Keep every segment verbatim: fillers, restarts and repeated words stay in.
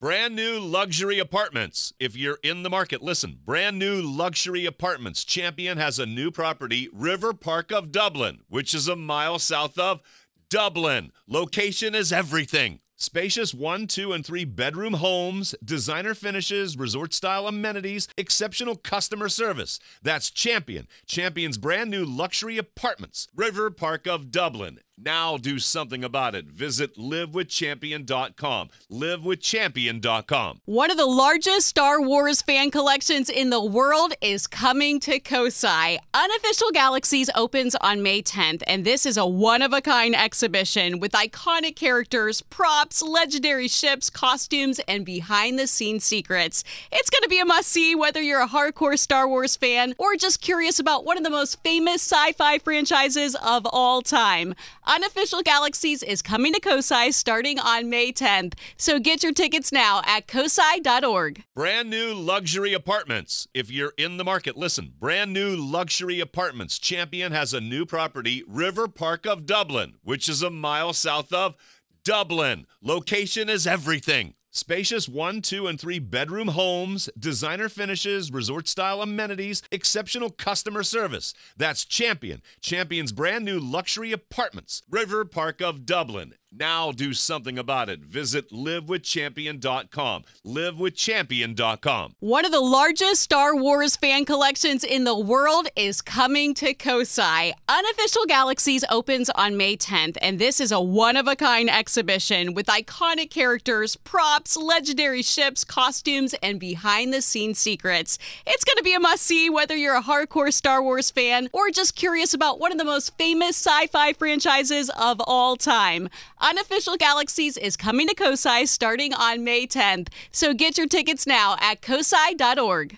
Brand new luxury apartments. If you're in the market, listen. Brand new luxury apartments. Champion has a new property, River Park of Dublin, which is a mile south of Dublin. Location is everything. Spacious one, two, and three bedroom homes, designer finishes, resort-style amenities, exceptional customer service. That's Champion. Champion's brand new luxury apartments. River Park of Dublin. Now do something about it. Visit live with champion dot com. live with champion dot com. One of the largest Star Wars fan collections in the world is coming to Cosi. Unofficial Galaxies opens on May tenth, and this is a one-of-a-kind exhibition with iconic characters, props, legendary ships, costumes, and behind-the-scenes secrets. It's going to be a must-see whether you're a hardcore Star Wars fan or just curious about one of the most famous sci-fi franchises of all time. Unofficial Galaxies is coming to Cosi starting on May tenth, so get your tickets now at cosi dot org. Brand new luxury apartments. If you're in the market, listen. Brand new luxury apartments. Champion has a new property, River Park of Dublin, which is a mile south of Dublin. Location is everything. Spacious one, two, and three bedroom homes, designer finishes, resort-style amenities, exceptional customer service. That's Champion. Champion's brand new luxury apartments. River Park of Dublin. Now do something about it. Visit live with champion dot com. live with champion dot com. One of the largest Star Wars fan collections in the world is coming to Cosi. Unofficial Galaxies opens on May tenth, and this is a one-of-a-kind exhibition with iconic characters, props, legendary ships, costumes, and behind-the-scenes secrets. It's going to be a must-see whether you're a hardcore Star Wars fan or just curious about one of the most famous sci-fi franchises of all time. Unofficial Galaxies is coming to Cosi starting on May tenth, so get your tickets now at cosi dot org.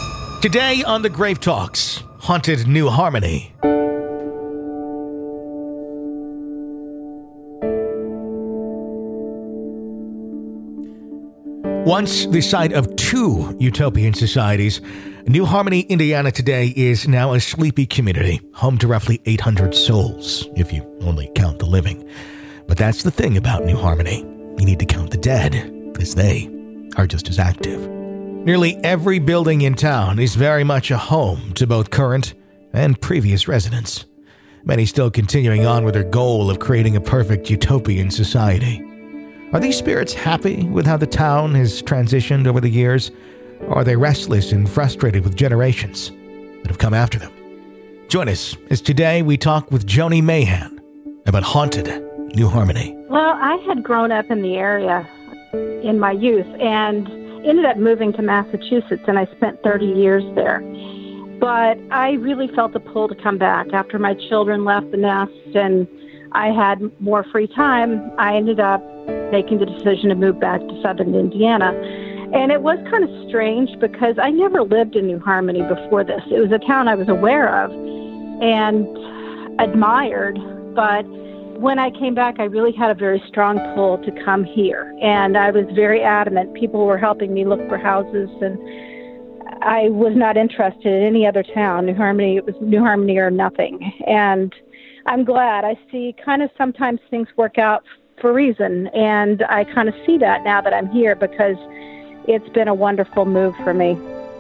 Today on the Grave Talks, Haunted New Harmony. Once the site of two utopian societies, New Harmony, Indiana today is now a sleepy community, home to roughly eight hundred souls, if you only count the living. But that's the thing about New Harmony. You need to count the dead, as they are just as active. Nearly every building in town is very much a home to both current and previous residents. Many still continuing on with their goal of creating a perfect utopian society. Are these spirits happy with how the town has transitioned over the years? Or are they restless and frustrated with generations that have come after them? Join us as today we talk with Joni Mahan about Haunted New Harmony. Well, I had grown up in the area in my youth and ended up moving to Massachusetts, and I spent thirty years there. But I really felt a pull to come back. After my children left the nest and I had more free time, I ended up making the decision to move back to southern Indiana. And it was kind of strange because I never lived in New Harmony before this. It was a town I was aware of and admired, but when I came back, I really had a very strong pull to come here, and I was very adamant. People were helping me look for houses, and I was not interested in any other town. New Harmony, it was New Harmony or nothing, and I'm glad. I see kind of sometimes things work out for a reason, and I kind of see that now that I'm here because it's been a wonderful move for me.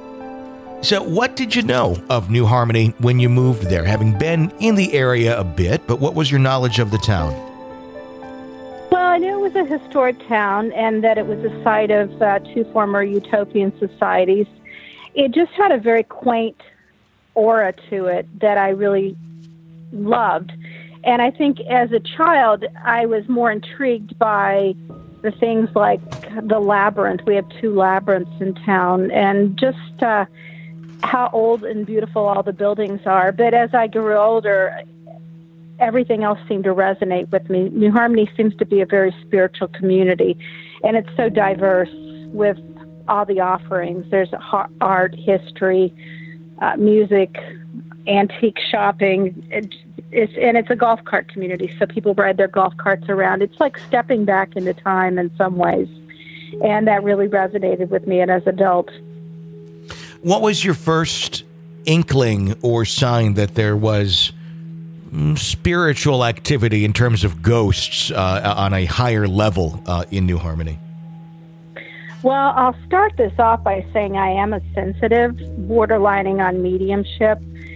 So what did you know of New Harmony when you moved there, having been in the area a bit, but what was your knowledge of the town? Well, I knew it was a historic town and that it was a site of uh, two former utopian societies. It just had a very quaint aura to it that I really loved. And I think as a child, I was more intrigued by the things like the labyrinth. We have two labyrinths in town, and just uh, how old and beautiful all the buildings are. But as I grew older, everything else seemed to resonate with me. New Harmony seems to be a very spiritual community, and it's so diverse with all the offerings. There's art, history, uh, music, antique shopping. It, it's, and it's a golf cart community, so people ride their golf carts around. It's like stepping back into time in some ways, and that really resonated with me as an adult. What was your first inkling or sign that there was mm, spiritual activity in terms of ghosts uh, on a higher level uh, in New Harmony? Well, I'll start this off by saying I am a sensitive, borderlining on mediumship.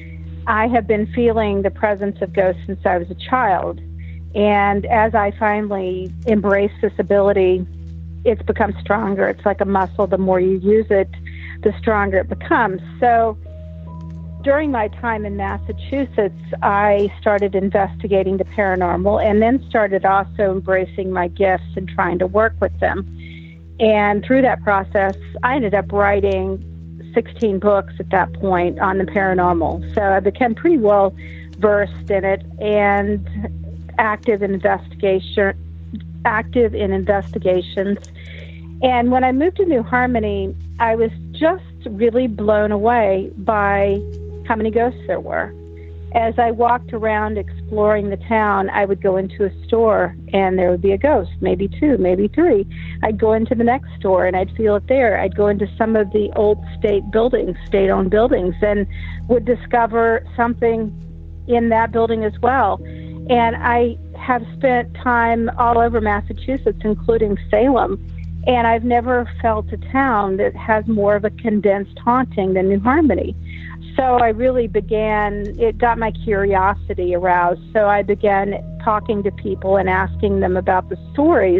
I have been feeling the presence of ghosts since I was a child. And as I finally embrace this ability, it's become stronger. It's like a muscle. The more you use it, the stronger it becomes. So during my time in Massachusetts, I started investigating the paranormal and then started also embracing my gifts and trying to work with them. And through that process, I ended up writing sixteen books at that point on the paranormal. So I became pretty well versed in it and active in investigation, active in investigations. And when I moved to New Harmony, I was just really blown away by how many ghosts there were. As I walked around exploring the town, I would go into a store and there would be a ghost, maybe two, maybe three. I'd go into the next store and I'd feel it there. I'd go into some of the old state buildings, state-owned buildings, and would discover something in that building as well. And I have spent time all over Massachusetts, including Salem, and I've never felt a town that has more of a condensed haunting than New Harmony. So I really began, it got my curiosity aroused. So I began talking to people and asking them about the stories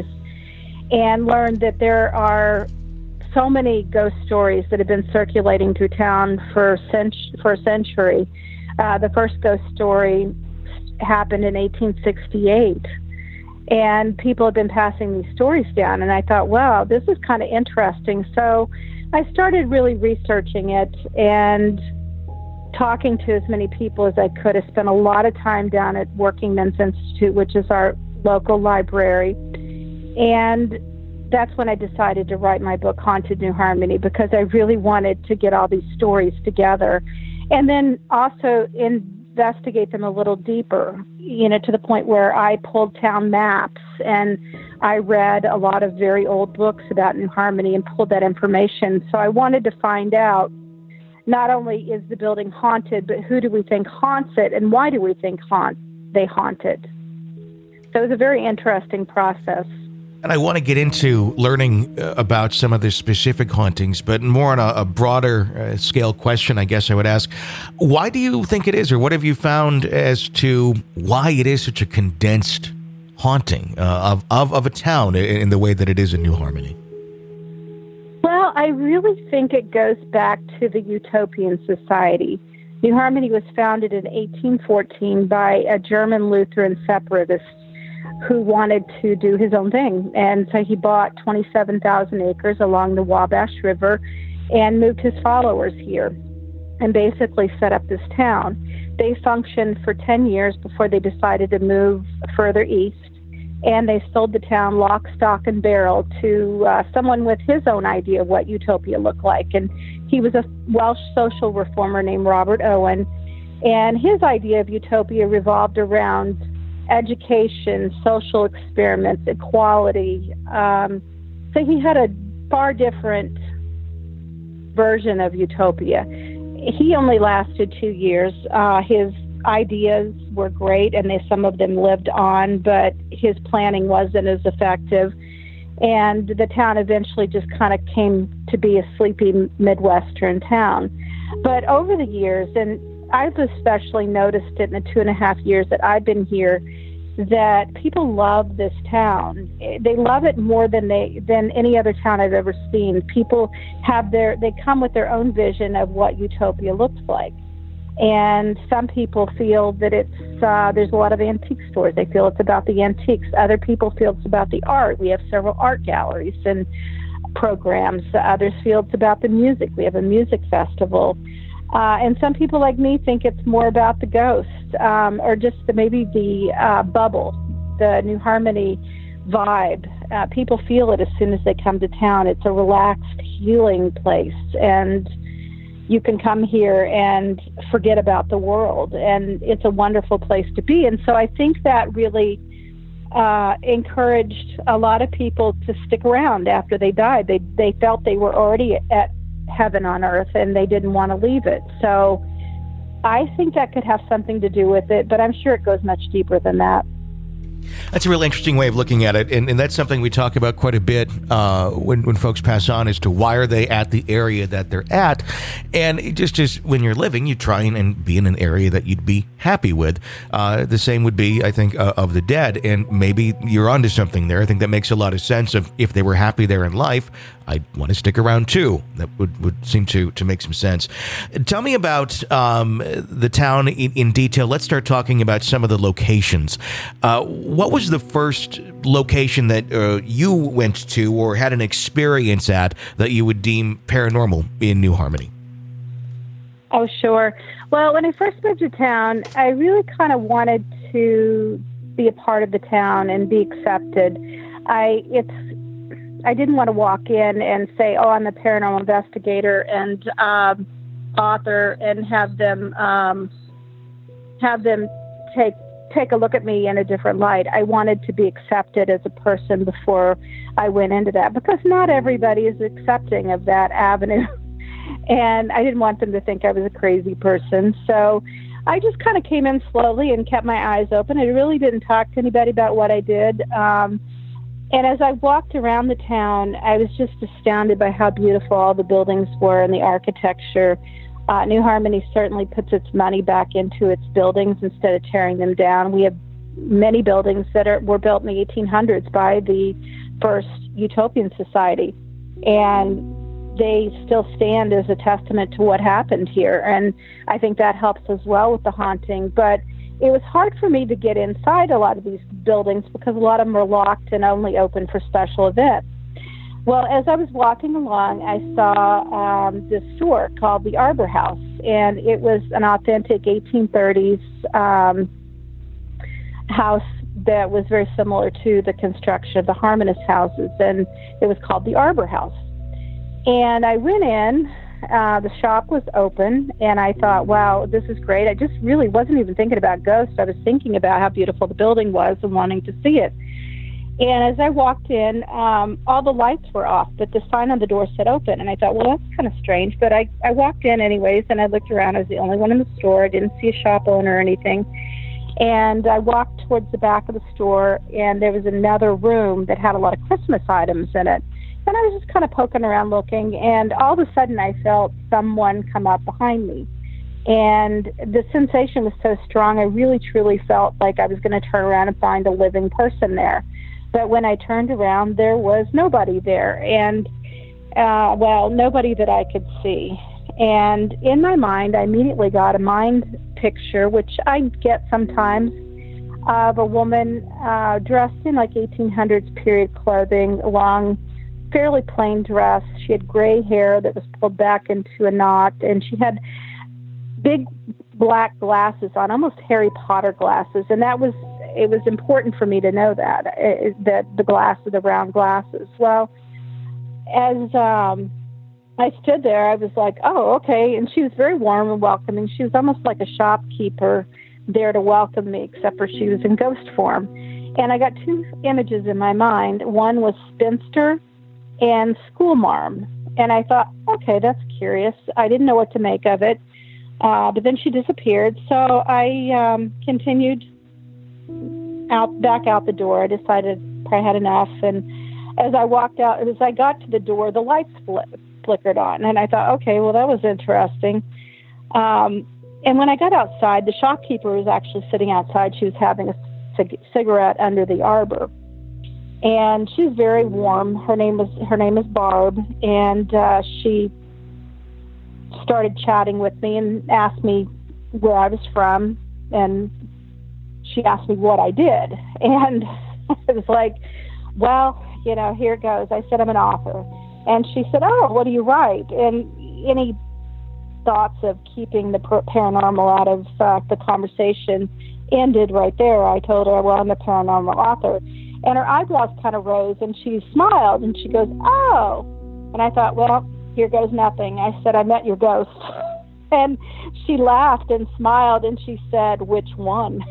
and learned that there are so many ghost stories that have been circulating through town for, cent- for a century. Uh, the first ghost story happened in eighteen sixty-eight. And people have been passing these stories down. And I thought, wow, this is kind of interesting. So I started really researching it and talking to as many people as I could. I spent a lot of time down at Working Men's Institute, which is our local library. And that's when I decided to write my book, Haunted New Harmony, because I really wanted to get all these stories together. And then also investigate them a little deeper, you know, to the point where I pulled town maps and I read a lot of very old books about New Harmony and pulled that information. So I wanted to find out, not only is the building haunted, but who do we think haunts it and why do we think haunt they haunt it? So it was a very interesting process. And I want to get into learning uh, about some of the specific hauntings, but more on a, a broader uh, scale question, I guess I would ask, why do you think it is, or what have you found as to why it is such a condensed haunting uh, of, of, of a town in, in the way that it is in New Harmony? Well, I really think it goes back to the Utopian Society. New Harmony was founded in eighteen fourteen by a German Lutheran separatist who wanted to do his own thing. And so he bought twenty-seven thousand acres along the Wabash River and moved his followers here and basically set up this town. They functioned for ten years before they decided to move further east. And they sold the town lock, stock, and barrel to uh, someone with his own idea of what utopia looked like. And he was a Welsh social reformer named Robert Owen. And his idea of utopia revolved around education, social experiments, equality. Um, so he had a far different version of utopia. He only lasted two years. Uh, his ideas were great, and they, some of them lived on, but his planning wasn't as effective. And the town eventually just kind of came to be a sleepy Midwestern town. But over the years, and I've especially noticed it in the two and a half years that I've been here, that people love this town. They love it more than they than any other town I've ever seen. People have their they come with their own vision of what utopia looks like. And some people feel that it's uh, there's a lot of antique stores. They feel it's about the antiques. Other people feel it's about the art. We have several art galleries and programs. Others feel it's about the music. We have a music festival. Uh, and some people like me think it's more about the ghost, um, or just the, maybe the uh, bubble, the New Harmony vibe. Uh, people feel it as soon as they come to town. It's a relaxed, healing place. And you can come here and forget about the world, and it's a wonderful place to be. And so I think that really uh, encouraged a lot of people to stick around after they died. They they felt they were already at heaven on earth, and they didn't want to leave it. So I think that could have something to do with it, but I'm sure it goes much deeper than that. That's a real interesting way of looking at it, and, and that's something we talk about quite a bit uh, when, when folks pass on as to why are they at the area that they're at. And it just as when you're living, you try and, and be in an area that you'd be happy with. Uh, the same would be, I think, uh, of the dead, and maybe you're onto something there. I think that makes a lot of sense. Of if they were happy there in life, I'd want to stick around too. That would, would seem to, to make some sense. Tell me about um, the town in, in detail. Let's start talking about some of the locations. Uh, what was the first location that uh, you went to or had an experience at that you would deem paranormal in New Harmony? Oh, sure. Well, when I first moved to town, I really kind of wanted to be a part of the town and be accepted. I it's I didn't want to walk in and say, "Oh, I'm a paranormal investigator and um, author," and have them um, have them take take a look at me in a different light. I wanted to be accepted as a person before I went into that, because not everybody is accepting of that avenue. And I didn't want them to think I was a crazy person. So I just kind of came in slowly and kept my eyes open. I really didn't talk to anybody about what I did. Um, and as I walked around the town, I was just astounded by how beautiful all the buildings were and the architecture. Uh, New Harmony certainly puts its money back into its buildings instead of tearing them down. We have many buildings that are, were built in the eighteen hundreds by the first Utopian Society. And they still stand as a testament to what happened here. And I think that helps as well with the haunting. But it was hard for me to get inside a lot of these buildings because a lot of them were locked and only open for special events. Well, as I was walking along, I saw um, this store called the Arbor House, and it was an authentic eighteen thirties um, house that was very similar to the construction of the Harmonist houses, and it was called the Arbor House. And I went in, uh, the shop was open, and I thought, wow, this is great. I just really wasn't even thinking about ghosts. I was thinking about how beautiful the building was and wanting to see it. And as I walked in, um, all the lights were off, but the sign on the door said open. And I thought, well, that's kind of strange. But I, I walked in anyways, and I looked around. I was the only one in the store. I didn't see a shop owner or anything. And I walked towards the back of the store, and there was another room that had a lot of Christmas items in it. And I was just kind of poking around looking, and all of a sudden I felt someone come up behind me. And the sensation was so strong, I really truly felt like I was going to turn around and find a living person there. But when I turned around, there was nobody there, and, uh, well, nobody that I could see. And in my mind, I immediately got a mind picture, which I get sometimes, of a woman uh, dressed in like eighteen hundreds period clothing, long, fairly plain dress. She had gray hair that was pulled back into a knot, and she had big black glasses on, almost Harry Potter glasses. And that was, it was important for me to know that, uh, that the glasses, the round glasses. Well, as um, I stood there, I was like, oh, okay. And she was very warm and welcoming. She was almost like a shopkeeper there to welcome me, except for she was in ghost form. And I got two images in my mind. One was spinster and schoolmarm. And I thought, okay, that's curious. I didn't know what to make of it. Uh, but then she disappeared. So I um, continued out back out the door. I decided I had enough. And as I walked out, as I got to the door, the lights fl- flickered on. And I thought, okay, well, that was interesting. Um, and when I got outside, the shopkeeper was actually sitting outside. She was having a cig- cigarette under the arbor. And she's very warm. Her name is her name is Barb, and uh, she started chatting with me and asked me where I was from, and she asked me what I did. And I was like, well, you know, here it goes. I said, I'm an author. And she said, oh, what do you write? And any thoughts of keeping the paranormal out of uh, the conversation ended right there. I told her, well, I'm a paranormal author. And her eyebrows kind of rose, and she smiled, and she goes, oh. And I thought, well, here goes nothing. I said, I met your ghost. And she laughed and smiled, and she said, which one?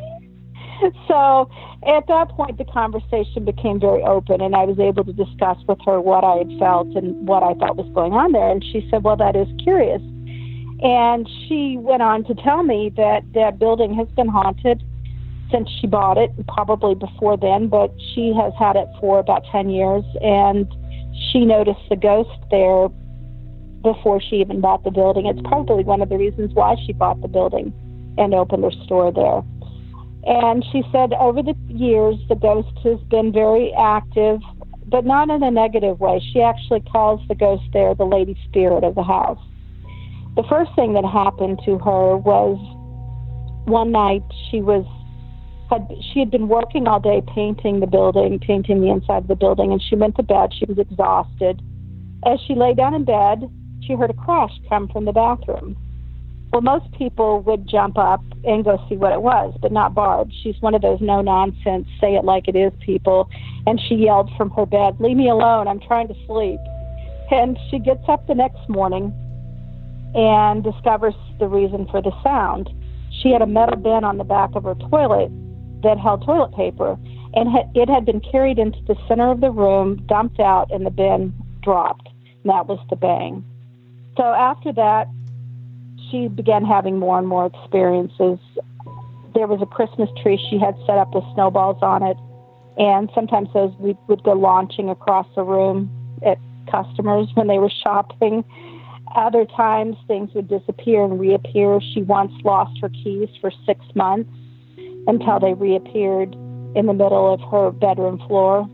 So at that point, the conversation became very open, and I was able to discuss with her what I had felt and what I thought was going on there. And she said, well, that is curious. And she went on to tell me that that building has been haunted since she bought it, probably before then, but she has had it for about ten years, and she noticed the ghost there before she even bought the building. It's probably one of the reasons why she bought the building and opened her store there. And she said over the years, the ghost has been very active, but not in a negative way. She actually calls the ghost there the lady spirit of the house. The first thing that happened to her was one night she was had she had been working all day painting the building, painting the inside of the building, and she went to bed. She was exhausted. As she lay down in bed, she heard a crash come from the bathroom. Well, most people would jump up and go see what it was, but not Barb. She's one of those no-nonsense, say-it-like-it-is people, and she yelled from her bed, "Leave me alone, I'm trying to sleep." And she gets up the next morning and discovers the reason for the sound. She had a metal bin on the back of her toilet that held toilet paper, and it had been carried into the center of the room, dumped out, and the bin dropped. And that was the bang. So after that, she began having more and more experiences. There was a Christmas tree she had set up with snowballs on it, and sometimes those we would go launching across the room at customers when they were shopping. Other times, things would disappear and reappear. She once lost her keys for six months until they reappeared in the middle of her bedroom floor.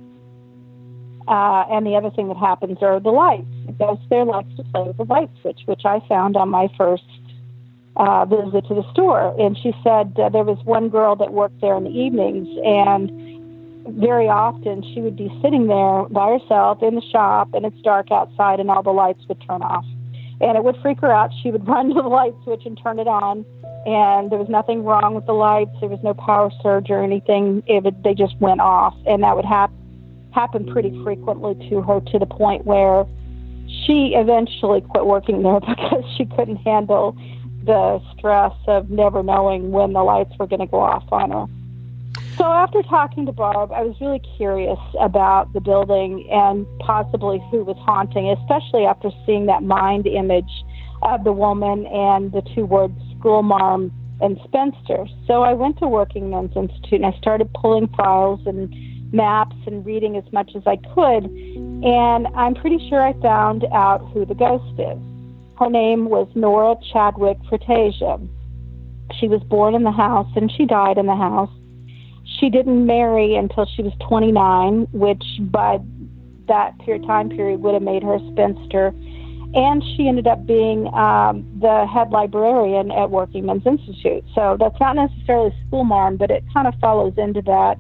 Uh, and the other thing that happens are the lights. The ghost there likes to play with the light switch, which I found on my first uh, visit to the store. And she said uh, there was one girl that worked there in the evenings, and very often she would be sitting there by herself in the shop, and it's dark outside, and all the lights would turn off. And it would freak her out. She would run to the light switch and turn it on, and there was nothing wrong with the lights. There was no power surge or anything. It would, they just went off, and that would hap- happen pretty frequently to her, to the point where she eventually quit working there because she couldn't handle the stress of never knowing when the lights were going to go off on her. So after talking to Barb, I was really curious about the building and possibly who was haunting, especially after seeing that mind image of the woman and the two words schoolmarm and spinster. So I went to Working Men's Institute, and I started pulling files and maps and reading as much as I could, and I'm pretty sure I found out who the ghost is. Her name was Nora Chadwick Fratasia. She was born in the house, and she died in the house. She didn't marry until she was twenty-nine, which by that period, time period would have made her a spinster. And she ended up being um, the head librarian at Working Men's Institute. So that's not necessarily schoolmarm, but it kind of follows into that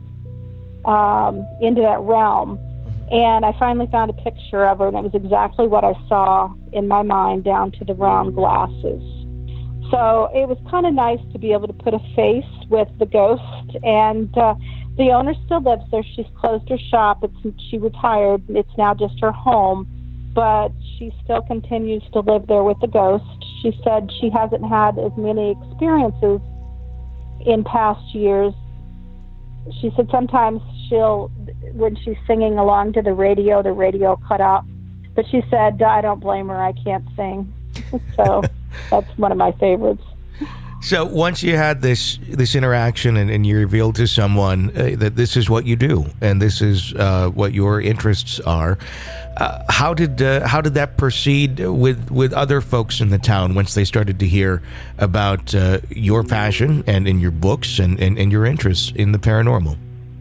um, into that realm. And I finally found a picture of her, and it was exactly what I saw in my mind, down to the round glasses. So it was kind of nice to be able to put a face with the ghost, and uh, the owner still lives there. She's closed her shop. It's, she retired. It's now just her home, but she still continues to live there with the ghost. She said she hasn't had as many experiences in past years. She said sometimes she'll, when she's singing along to the radio, the radio cut out. But she said, I don't blame her. I can't sing. So that's one of my favorites. So once you had this this interaction and, and you revealed to someone uh, that this is what you do and this is uh, what your interests are, uh, how did uh, how did that proceed with, with other folks in the town once they started to hear about uh, your passion and in your books and, and, and your interests in the paranormal?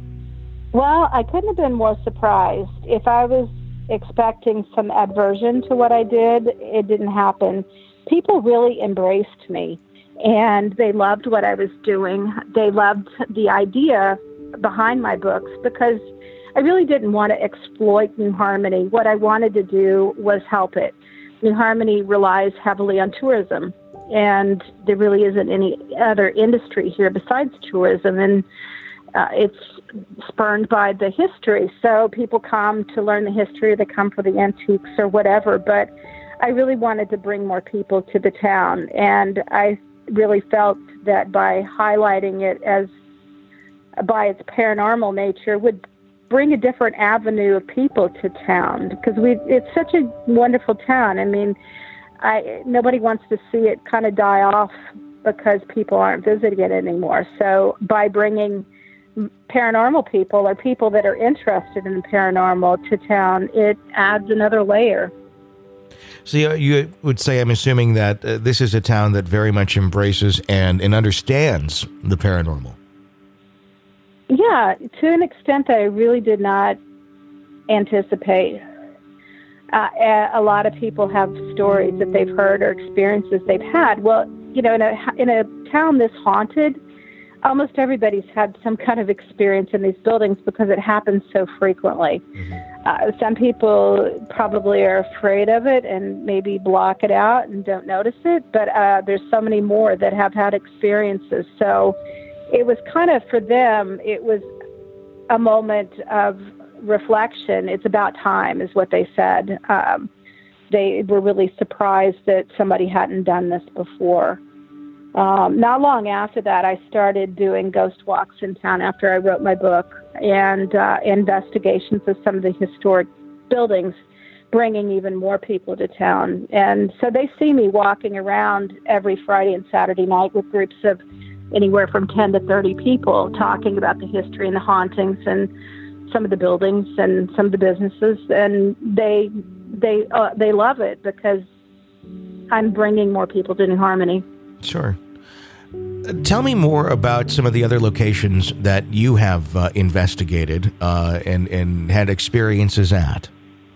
Well, I couldn't have been more surprised. If I was expecting some aversion to what I did, it didn't happen. People really embraced me, and they loved what I was doing. They loved the idea behind my books, because I really didn't want to exploit New Harmony. What I wanted to do was help it. New Harmony relies heavily on tourism, and there really isn't any other industry here besides tourism, and uh, it's spurned by the history. So people come to learn the history, they come for the antiques or whatever, but I really wanted to bring more people to the town, and I really felt that by highlighting it as by its paranormal nature would bring a different avenue of people to town, because we it's such a wonderful town. I mean, I nobody wants to see it kind of die off because people aren't visiting it anymore. So by bringing paranormal people or people that are interested in the paranormal to town, it adds another layer. So you, you would say, I'm assuming that uh, this is a town that very much embraces and, and understands the paranormal. Yeah, to an extent that I really did not anticipate. Uh, a lot of people have stories that they've heard or experiences they've had. Well, you know, in a in a town this haunted, almost everybody's had some kind of experience in these buildings because it happens so frequently. Mm-hmm. Uh, some people probably are afraid of it and maybe block it out and don't notice it, but uh, there's so many more that have had experiences. So it was kind of, for them, it was a moment of reflection. It's about time, is what they said. Um, they were really surprised that somebody hadn't done this before. Um, not long after that, I started doing ghost walks in town after I wrote my book, and uh, investigations of some of the historic buildings, bringing even more people to town. And so they see me walking around every Friday and Saturday night with groups of anywhere from ten to thirty people talking about the history and the hauntings and some of the buildings and some of the businesses, and they they uh, they love it because I'm bringing more people to New Harmony. Sure. Tell me more about some of the other locations that you have uh, investigated uh, and, and had experiences at.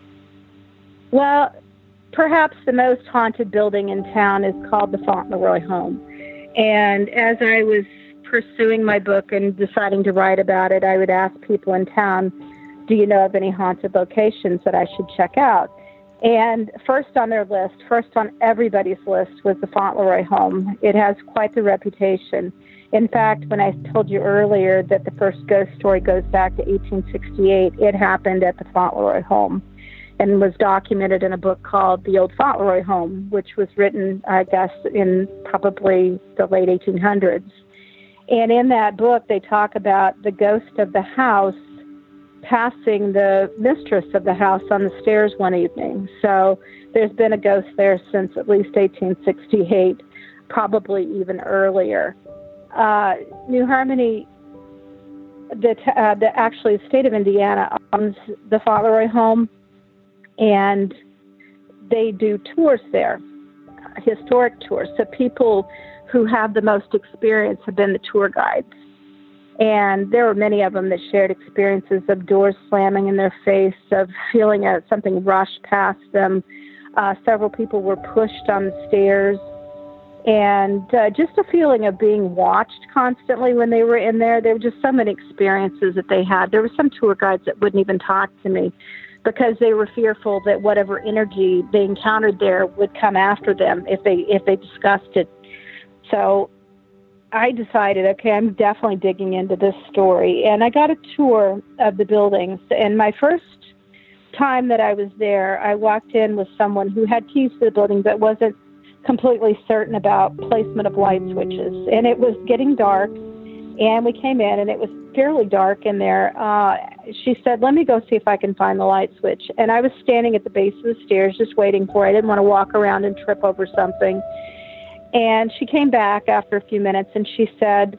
Well, perhaps the most haunted building in town is called the Fauntleroy Home. And as I was pursuing my book and deciding to write about it, I would ask people in town, do you know of any haunted locations that I should check out? And first on their list, first on everybody's list, was the Fauntleroy Home. It has quite the reputation. In fact, when I told you earlier that the first ghost story goes back to eighteen sixty-eight, it happened at the Fauntleroy Home and was documented in a book called The Old Fauntleroy Home, which was written, I guess, in probably the late eighteen hundreds. And in that book, they talk about the ghost of the house passing the mistress of the house on the stairs one evening. So there's been a ghost there since at least eighteen sixty-eight, probably even earlier. Uh, New Harmony, the, uh, the actually the state of Indiana owns the Fauntleroy Home, and they do tours there, historic tours. So people who have the most experience have been the tour guides. And there were many of them that shared experiences of doors slamming in their face, of feeling a, something rush past them. Uh, several people were pushed on the stairs. And uh, just a feeling of being watched constantly when they were in there. There were just so many experiences that they had. There were some tour guides that wouldn't even talk to me because they were fearful that whatever energy they encountered there would come after them if they if they discussed it. So I decided, okay, I'm definitely digging into this story. And I got a tour of the buildings. And my first time that I was there, I walked in with someone who had keys to the building but wasn't completely certain about placement of light switches. And it was getting dark, and we came in, and it was fairly dark in there. Uh, she said, let me go see if I can find the light switch. And I was standing at the base of the stairs just waiting for it. I didn't want to walk around and trip over something. And she came back after a few minutes, and she said,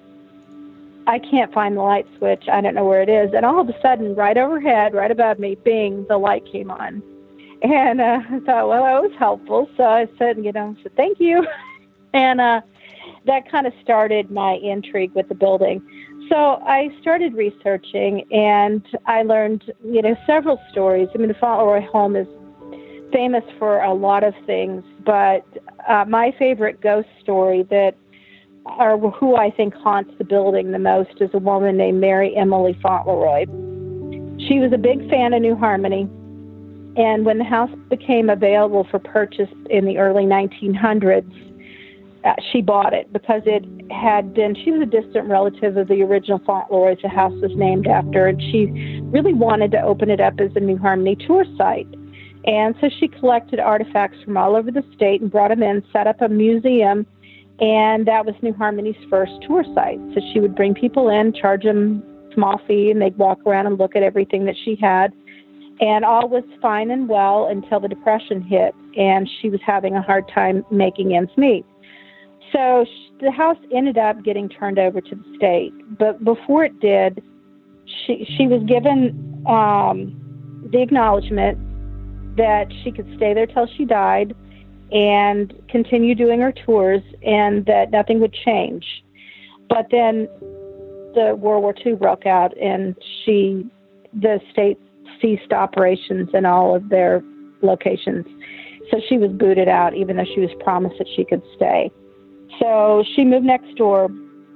I can't find the light switch. I don't know where it is. And all of a sudden, right overhead, right above me, bing, the light came on. And uh, I thought, well, that was helpful. So I said, you know, so thank you. And uh, that kind of started my intrigue with the building. So I started researching, and I learned, you know, several stories. I mean, the Fauntleroy Home is famous for a lot of things, but uh, my favorite ghost story that, or who I think haunts the building the most, is a woman named Mary Emily Fauntleroy. She was a big fan of New Harmony, and when the house became available for purchase in the early nineteen hundreds, uh, she bought it because it had been, she was a distant relative of the original Fauntleroys the house was named after, and she really wanted to open it up as a New Harmony tour site. And so she collected artifacts from all over the state and brought them in, set up a museum, and that was New Harmony's first tour site. So she would bring people in, charge them a small fee, and they'd walk around and look at everything that she had. And all was fine and well until the Depression hit, and she was having a hard time making ends meet. So sh- the house ended up getting turned over to the state, but before it did, she she was given um, the acknowledgement that she could stay there till she died and continue doing her tours, and that nothing would change. But then the World War Two broke out, and she, the state ceased operations in all of their locations. So she was booted out, even though she was promised that she could stay. So she moved next door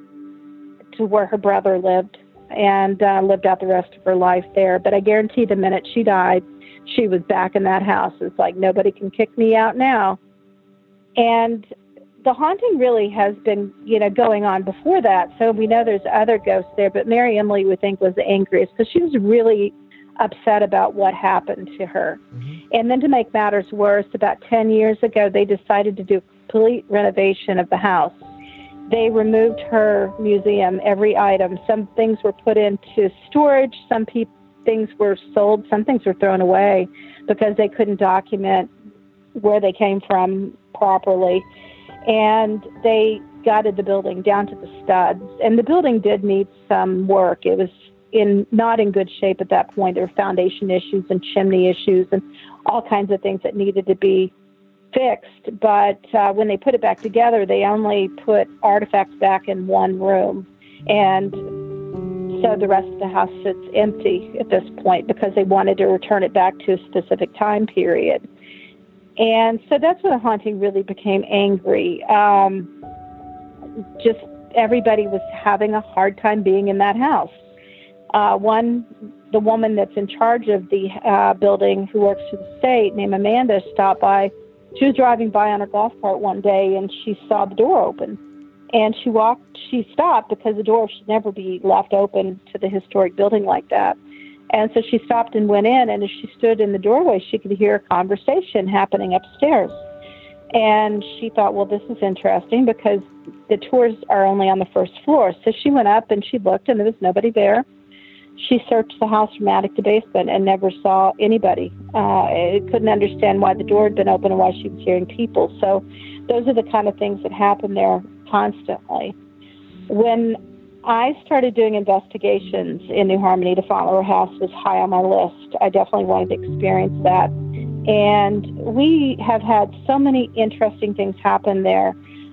to where her brother lived, and uh, lived out the rest of her life there. But I guarantee the minute she died, she was back in that house. It's like, nobody can kick me out now. And the haunting really has been, you know, going on before that. So we know there's other ghosts there, but Mary Emily, we think, was the angriest because she was really upset about what happened to her. Mm-hmm. And then to make matters worse, about ten years ago, they decided to do a complete renovation of the house. They removed her museum, every item. Some things were put into storage. Some pe- things were sold. Some things were thrown away because they couldn't document where they came from properly. And they gutted the building down to the studs. And the building did need some work. It was in not in good shape at that point. There were foundation issues and chimney issues and all kinds of things that needed to be fixed. But uh, when they put it back together, they only put artifacts back in one room. And so the rest of the house sits empty at this point because they wanted to return it back to a specific time period. And so that's when the haunting really became angry. Um, just everybody was having a hard time being in that house. Uh, one, the woman that's in charge of the uh, building who works for the state, named Amanda, stopped by. She was driving by on her golf cart one day, and she saw the door open. And she walked, she stopped because the door should never be left open to the historic building like that. And so she stopped and went in, and as she stood in the doorway, she could hear a conversation happening upstairs. And she thought, well, this is interesting because the tours are only on the first floor. So she went up and she looked, and there was nobody there. She searched the house from attic to basement and never saw anybody. Uh, couldn't understand why the door had been open and why she was hearing people. So those are the kind of things that happen there constantly. When I started doing investigations in New Harmony, the Fauntleroy House was high on my list. I definitely wanted to experience that. And we have had so many interesting things happen there.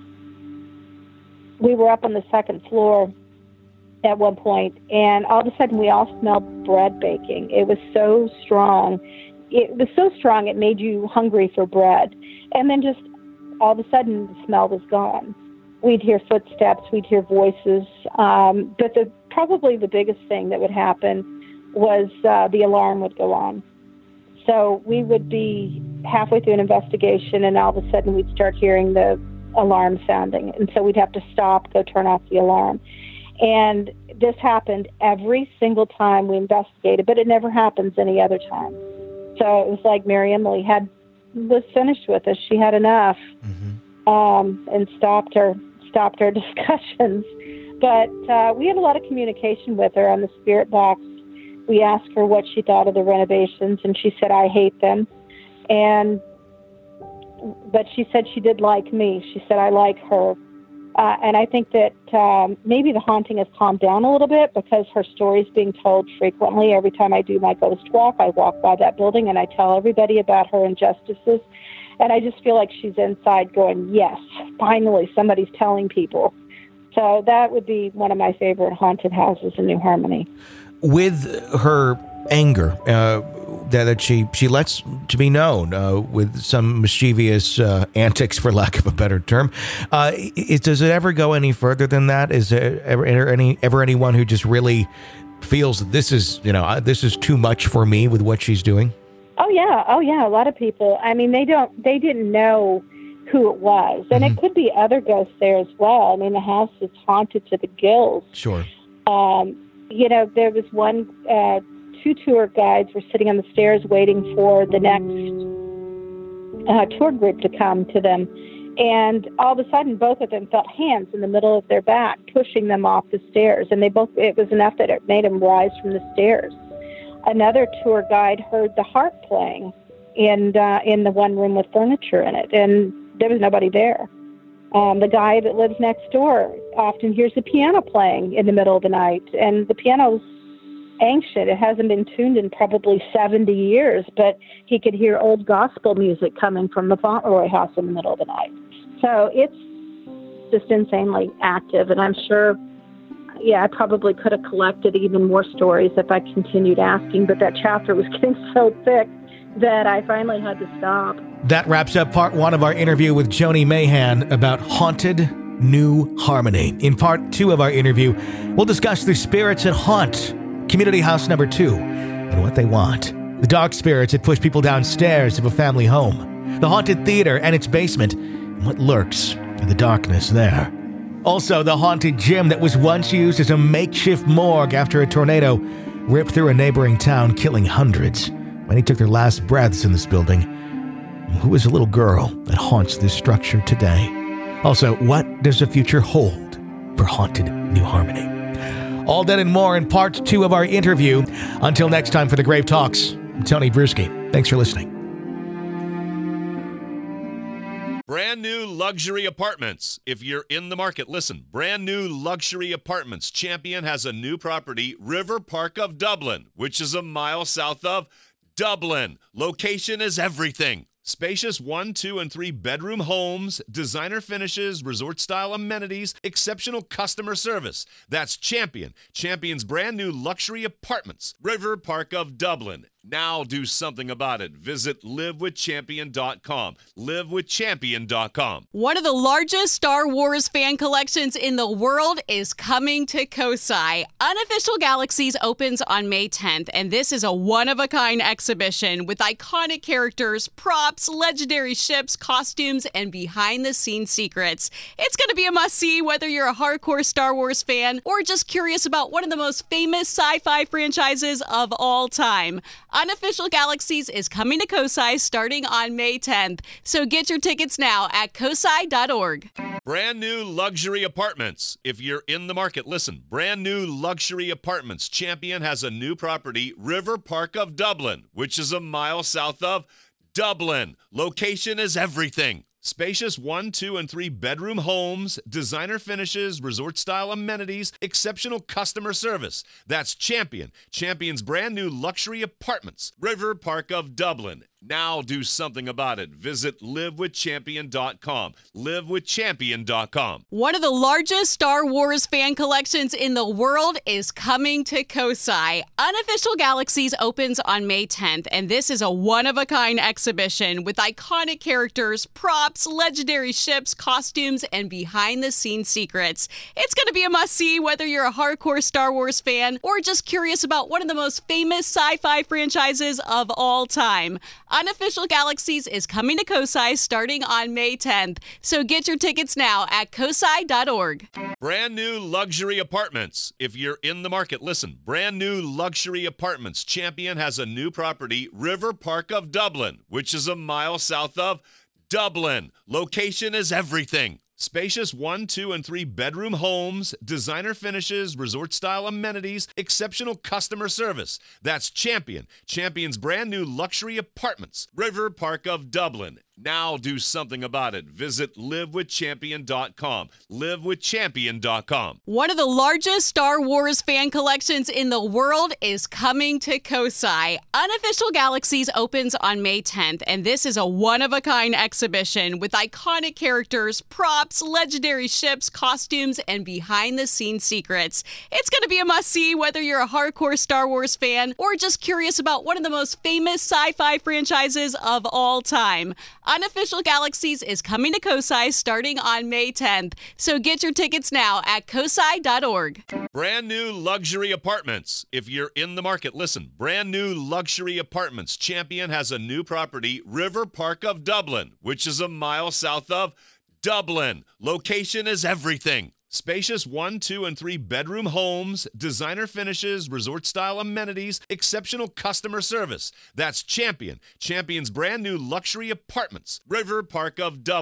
We were up on the second floor at one point, and all of a sudden we all smelled bread baking. It was so strong. It was so strong it made you hungry for bread. And then just all of a sudden the smell was gone. We'd hear footsteps, we'd hear voices, um, but the probably the biggest thing that would happen was uh, the alarm would go on. So we would be halfway through an investigation, and all of a sudden we'd start hearing the alarm sounding, and so we'd have to stop, go turn off the alarm. And this happened every single time we investigated, but it never happens any other time. So it was like Mary Emily had was finished with us; she had enough, mm-hmm. um, and stopped her. stopped our discussions. But uh, we had a lot of communication with her on the spirit box. We asked her what she thought of the renovations, and she said, I hate them. And but she said she did like me. She said, I like her. Uh, and I think that um, maybe the haunting has calmed down a little bit because her story is being told frequently. Every time I do my ghost walk, I walk by that building and I tell everybody about her injustices. And I just feel like she's inside going, yes, finally, somebody's telling people. So that would be one of my favorite haunted houses in New Harmony. With her anger uh, that, that she, she lets to be known uh, with some mischievous uh, antics, for lack of a better term, uh, it, does it ever go any further than that? Is there ever, any, ever anyone who just really feels that this is, you know, this is too much for me with what she's doing? Oh, yeah. Oh, yeah. A lot of people. I mean, they don't, they didn't know who it was. And mm-hmm. it could be other ghosts there as well. I mean, the house is haunted to the gills. Sure. Um, you know, there was one, uh, two tour guides were sitting on the stairs waiting for the next uh, tour group to come to them. And all of a sudden, both of them felt hands in the middle of their back, pushing them off the stairs. And they both, it was enough that it made them rise from the stairs. Another tour guide heard the harp playing in uh, in the one room with furniture in it, and there was nobody there. Um, the guy that lives next door often hears the piano playing in the middle of the night, and the piano's ancient. It hasn't been tuned in probably seventy years, but he could hear old gospel music coming from the Fauntleroy house in the middle of the night. So it's just insanely active, and I'm sure, yeah, I probably could have collected even more stories if I continued asking, but that chapter was getting so thick that I finally had to stop. That wraps up part one of our interview with Joni Mayhan about haunted New Harmony. In part two of our interview, we'll discuss the spirits that haunt Community House Number Two and what they want. The dark spirits that push people downstairs of a family home. The haunted theater and its basement, and what lurks in the darkness there. Also, the haunted gym that was once used as a makeshift morgue after a tornado ripped through a neighboring town, killing hundreds. Many took their last breaths in this building. Who is a little girl that haunts this structure today? Also, what does the future hold for haunted New Harmony? All that and more in part two of our interview. Until next time for the Grave Talks, I'm Tony Bruschi. Thanks for listening. Brand new luxury apartments. If you're in the market, listen. Brand new luxury apartments. Champion has a new property, River Park of Dublin, which is a mile south of Dublin. Location is everything. Spacious one, two, and three bedroom homes, designer finishes, resort-style amenities, exceptional customer service. That's Champion. Champion's brand new luxury apartments. River Park of Dublin. Now do something about it. Visit live with champion dot com. live with champion dot com. One of the largest Star Wars fan collections in the world is coming to Kosai. Unofficial Galaxies opens on May tenth, and this is a one-of-a-kind exhibition with iconic characters, props, legendary ships, costumes, and behind-the-scenes secrets. It's going to be a must-see whether you're a hardcore Star Wars fan or just curious about one of the most famous sci-fi franchises of all time. Unofficial Galaxies is coming to Kosai starting on May tenth, so get your tickets now at kosai dot org. Brand new luxury apartments. If you're in the market, listen. Brand new luxury apartments. Champion has a new property, River Park of Dublin, which is a mile south of Dublin. Location is everything. Spacious one, two, and three bedroom homes, designer finishes, resort-style amenities, exceptional customer service. That's Champion. Champion's brand new luxury apartments. River Park of Dublin. Now do something about it. Visit live with champion dot com. live with champion dot com. One of the largest Star Wars fan collections in the world is coming to Kosai. Unofficial Galaxies opens on May tenth, and this is a one-of-a-kind exhibition with iconic characters, props, legendary ships, costumes, and behind-the-scenes secrets. It's going to be a must-see whether you're a hardcore Star Wars fan or just curious about one of the most famous sci-fi franchises of all time. Unofficial Galaxies is coming to Kosai starting on May tenth, so get your tickets now at kosai dot org. Brand new luxury apartments. If you're in the market, listen. Brand new luxury apartments. Champion has a new property, River Park of Dublin, which is a mile south of Dublin. Location is everything. Spacious one, two, and three bedroom homes, designer finishes, resort-style amenities, exceptional customer service. That's Champion. Champion's brand new luxury apartments. River Park of Dublin. Now do something about it. Visit live with champion dot com. live with champion dot com. One of the largest Star Wars fan collections in the world is coming to Kosai. Unofficial Galaxies opens on May tenth, and this is a one-of-a-kind exhibition with iconic characters, props, legendary ships, costumes, and behind-the-scenes secrets. It's going to be a must-see whether you're a hardcore Star Wars fan or just curious about one of the most famous sci-fi franchises of all time. Unofficial Galaxies is coming to Kosai starting on May tenth, so get your tickets now at kosai dot org. Brand new luxury apartments. If you're in the market, listen. Brand new luxury apartments. Champion has a new property, River Park of Dublin, which is a mile south of Dublin. Location is everything. Spacious one, two, and three bedroom homes, designer finishes, resort-style amenities, exceptional customer service. That's Champion. Champion's brand new luxury apartments. River Park of Dublin.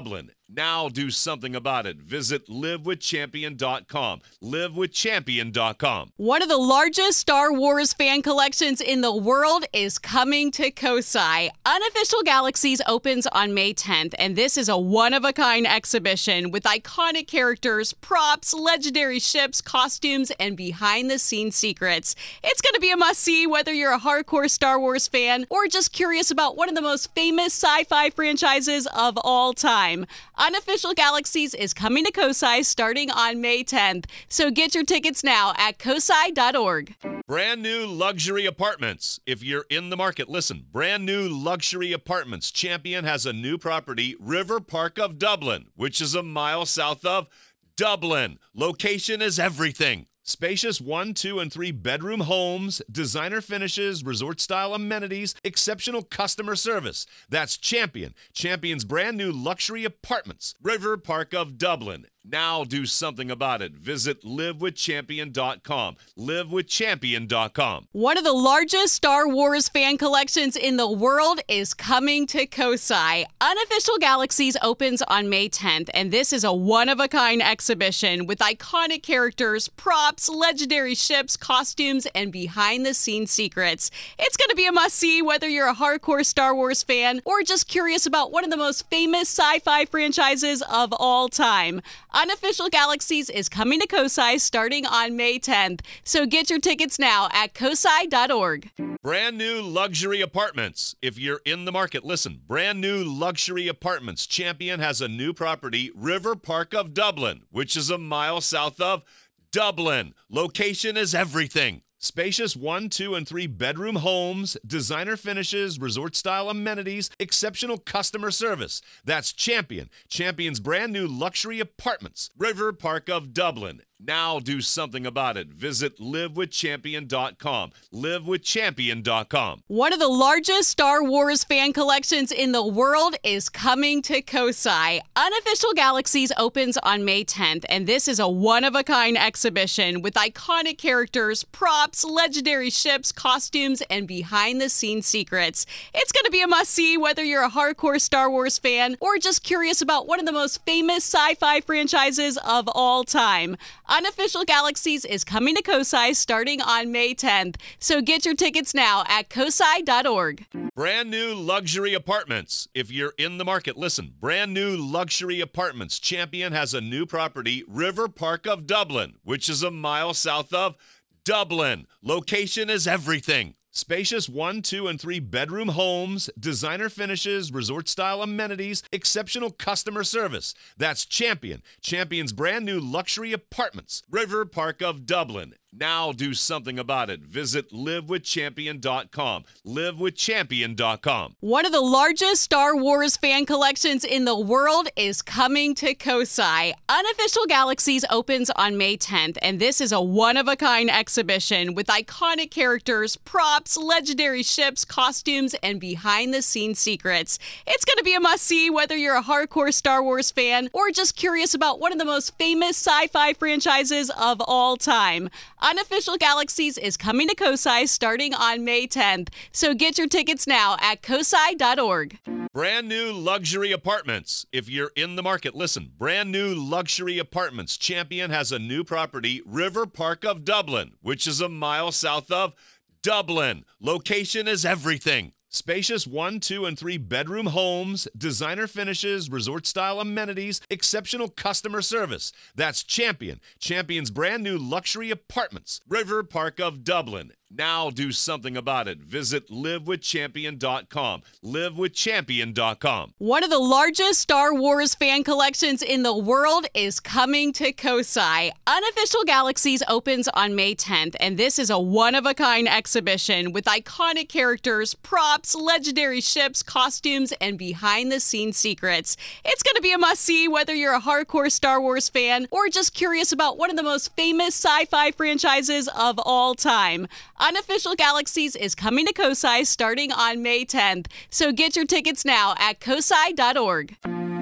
Now do something about it. Visit live with champion dot com. live with champion dot com. One of the largest Star Wars fan collections in the world is coming to Kosai. Unofficial Galaxies opens on May tenth, and this is a one-of-a-kind exhibition with iconic characters, props, legendary ships, costumes, and behind-the-scenes secrets. It's going to be a must-see whether you're a hardcore Star Wars fan or just curious about one of the most famous sci-fi franchises of all time. Unofficial Galaxies is coming to Kosai starting on May tenth, so get your tickets now at kosai dot org. Brand new luxury apartments. If you're in the market, listen. Brand new luxury apartments. Champion has a new property, River Park of Dublin, which is a mile south of Dublin. Location is everything. Spacious one, two, and three bedroom homes, designer finishes, resort-style amenities, exceptional customer service. That's Champion. Champion's brand new luxury apartments. River Park of Dublin. Now do something about it. Visit live with champion dot com. live with champion dot com. One of the largest Star Wars fan collections in the world is coming to Kosai. Unofficial Galaxies opens on May tenth, and this is a one-of-a-kind exhibition with iconic characters, props, legendary ships, costumes, and behind-the-scenes secrets. It's going to be a must-see whether you're a hardcore Star Wars fan or just curious about one of the most famous sci-fi franchises of all time. Unofficial Galaxies is coming to Kosai starting on May tenth, so get your tickets now at kosai dot org. Brand new luxury apartments. If you're in the market, listen. Brand new luxury apartments. Champion has a new property, River Park of Dublin, which is a mile south of Dublin. Location is everything. Spacious one, two, and three bedroom homes, designer finishes, resort-style amenities, exceptional customer service. That's Champion. Champion's brand new luxury apartments. River Park of Dublin. Now do something about it. Visit live with champion dot com. live with champion dot com. One of the largest Star Wars fan collections in the world is coming to Kosai. Unofficial Galaxies opens on May tenth, and this is a one-of-a-kind exhibition with iconic characters, props, legendary ships, costumes, and behind-the-scenes secrets. It's going to be a must-see whether you're a hardcore Star Wars fan or just curious about one of the most famous sci-fi franchises of all time. Unofficial Galaxies is coming to Kosai starting on May tenth, so get your tickets now at kosai dot org. Brand new luxury apartments. If you're in the market, listen. Brand new luxury apartments. Champion has a new property, River Park of Dublin, which is a mile south of Dublin. Location is everything. Spacious one, two, and three bedroom homes, designer finishes, resort-style amenities, exceptional customer service. That's Champion. Champion's brand new luxury apartments. River Park of Dublin. Now do something about it. Visit live with champion dot com. live with champion dot com. One of the largest Star Wars fan collections in the world is coming to Kosai. Unofficial Galaxies opens on May tenth, and this is a one-of-a-kind exhibition with iconic characters, props, legendary ships, costumes, and behind-the-scenes secrets. It's going to be a must-see whether you're a hardcore Star Wars fan or just curious about one of the most famous sci-fi franchises of all time. Unofficial Galaxies is coming to Kosai starting on May tenth, so get your tickets now at kosai dot org. Brand new luxury apartments. If you're in the market, listen. Brand new luxury apartments. Champion has a new property, River Park of Dublin, which is a mile south of Dublin. Location is everything. Spacious one, two, and three bedroom homes, designer finishes, resort-style amenities, exceptional customer service. That's Champion. Champion's brand new luxury apartments. River Park of Dublin. Now do something about it. Visit live with champion dot com. live with champion dot com. One of the largest Star Wars fan collections in the world is coming to Kosai. Unofficial Galaxies opens on May tenth, and this is a one-of-a-kind exhibition with iconic characters, props, legendary ships, costumes, and behind-the-scenes secrets. It's going to be a must-see whether you're a hardcore Star Wars fan or just curious about one of the most famous sci-fi franchises of all time. Unofficial Galaxies is coming to Kosai starting on May tenth, so get your tickets now at kosai dot org.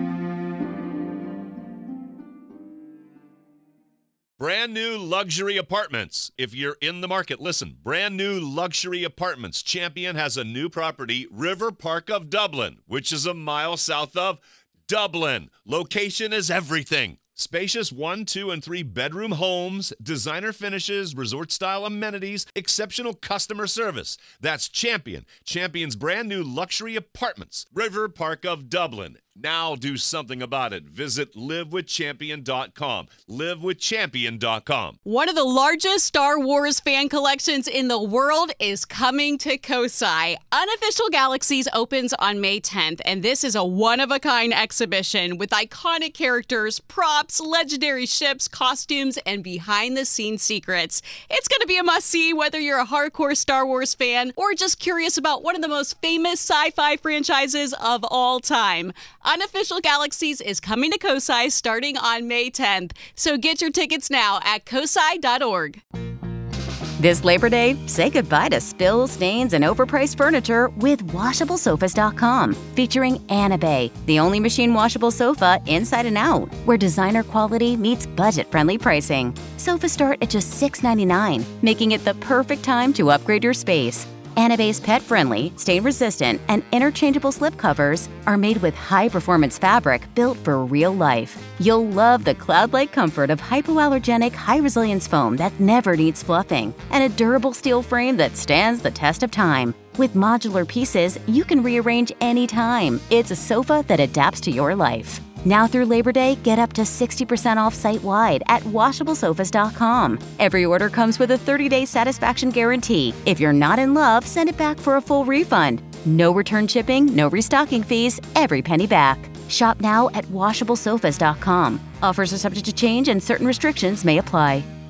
Brand new luxury apartments. If you're in the market, listen. Brand new luxury apartments. Champion has a new property, River Park of Dublin, which is a mile south of Dublin. Location is everything. Spacious one, two, and three bedroom homes, designer finishes, resort-style amenities, exceptional customer service. That's Champion. Champion's brand new luxury apartments. River Park of Dublin. Now do something about it. Visit live with champion dot com. live with champion dot com. One of the largest Star Wars fan collections in the world is coming to Kosai. Unofficial Galaxies opens on May tenth, and this is a one-of-a-kind exhibition with iconic characters, props, legendary ships, costumes, and behind-the-scenes secrets. It's going to be a must-see whether you're a hardcore Star Wars fan or just curious about one of the most famous sci-fi franchises of all time. Unofficial Galaxies is coming to Kosai starting on May tenth, so get your tickets now at kosai dot org. This Labor Day, say goodbye to spills, stains, and overpriced furniture with washable sofas dot com, featuring Anabay, the only machine washable sofa inside and out, where designer quality meets budget-friendly pricing. Sofas start at just six ninety-nine, making it the perfect time to upgrade your space. Anabay's pet-friendly, stain-resistant, and interchangeable slipcovers are made with high-performance fabric built for real life. You'll love the cloud-like comfort of hypoallergenic, high-resilience foam that never needs fluffing, and a durable steel frame that stands the test of time. With modular pieces, you can rearrange anytime. It's a sofa that adapts to your life. Now through Labor Day, get up to sixty percent off site-wide at washable sofas dot com. Every order comes with a thirty-day satisfaction guarantee. If you're not in love, send it back for a full refund. No return shipping, no restocking fees, every penny back. Shop now at washable sofas dot com. Offers are subject to change and certain restrictions may apply.